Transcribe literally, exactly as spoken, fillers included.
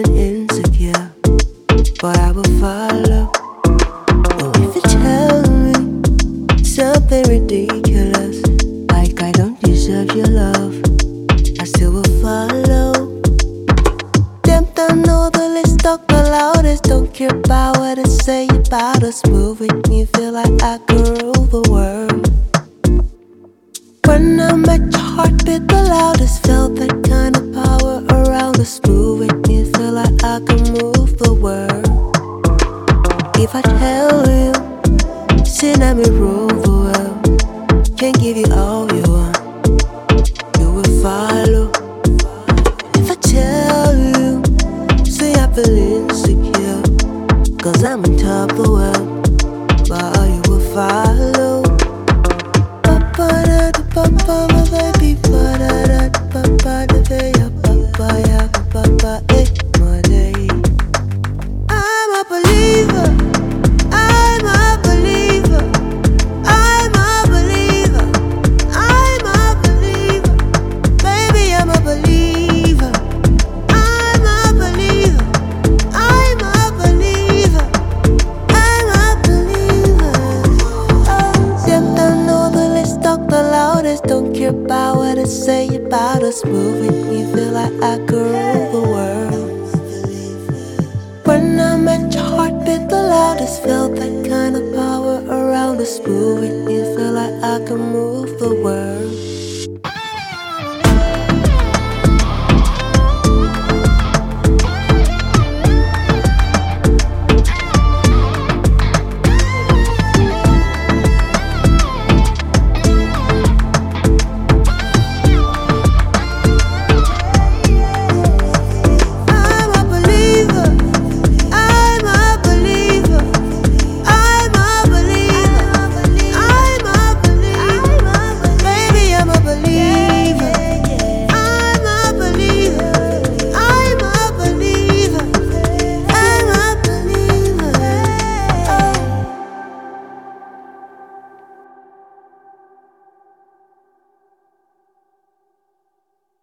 feeling insecure, but I will follow. Oh, if you tell me something ridiculous, like I don't deserve your love, I still will follow. Them don't know the list, talk the loudest, don't care about what they say about us. Move with me, feel like I could rule the world. When I met your heartbeat the loudest, felt that kind of power around us. Move with me, feel like I can move the world. If I tell you, say let me rule the world, can't give you all you want, you will follow. If I tell you, say I feel insecure, cause I'm on top of the world, but you will follow. Papa, my baby, pa-da-da, papa, the day, papa, ya, papa, eh, my day. I'm a believer, I'm a believer, I'm a believer, I'm a believer, baby, I'm a believer, I'm a believer, I'm a believer, I'm a believer. Oh, them don't know the list, talk the loudest, don't care about what they say about us. Move with me, feel like I could rule the world. When I met your heartbeat the loudest, felt that kind of power around us. Move with me, feel like I can move the world.